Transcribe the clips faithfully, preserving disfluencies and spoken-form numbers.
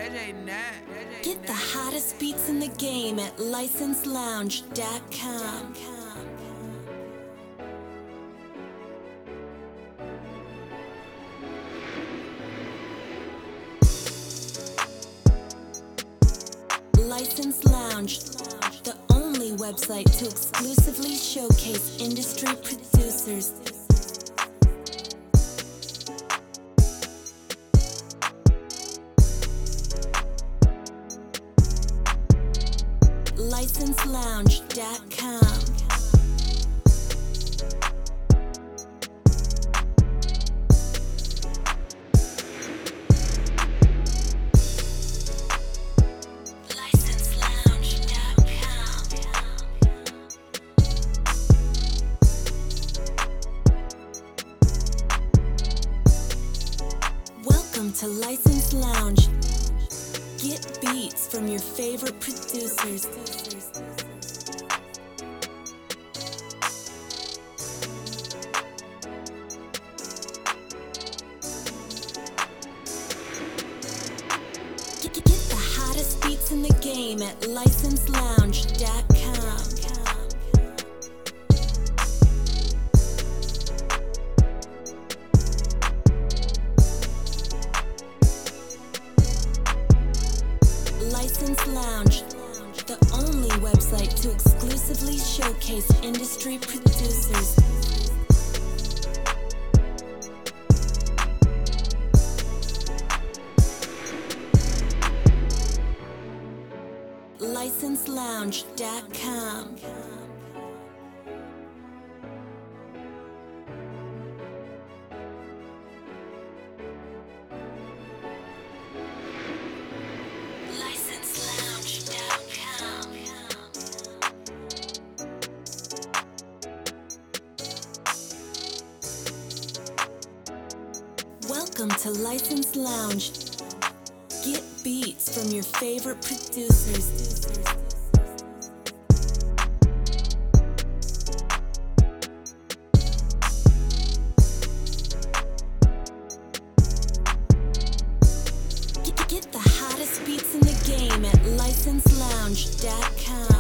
Get the hottest beats in the game at license lounge dot com. License Lounge, the only website to exclusively showcase industry producers. license lounge dot com. Welcome to License Lounge. Get beats from your favorite producers. Get, get the hottest beats in the game at license lounge dot com. License Lounge, the only website to exclusively showcase industry producers. license lounge dot com. Welcome to License Lounge. Get beats from your favorite producers. Get, get the hottest beats in the game at license lounge dot com.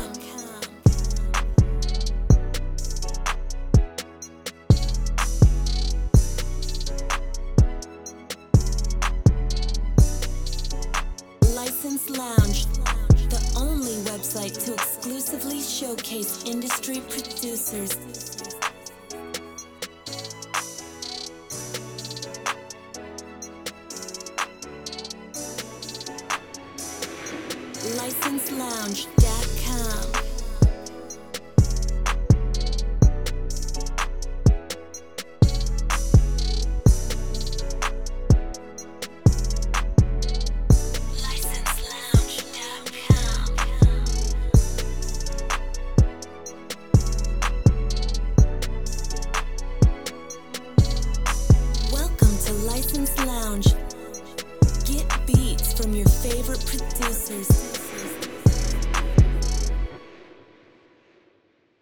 License Lounge, the only website to exclusively showcase industry producers. license lounge dot com. License Lounge. Get beats from your favorite producers.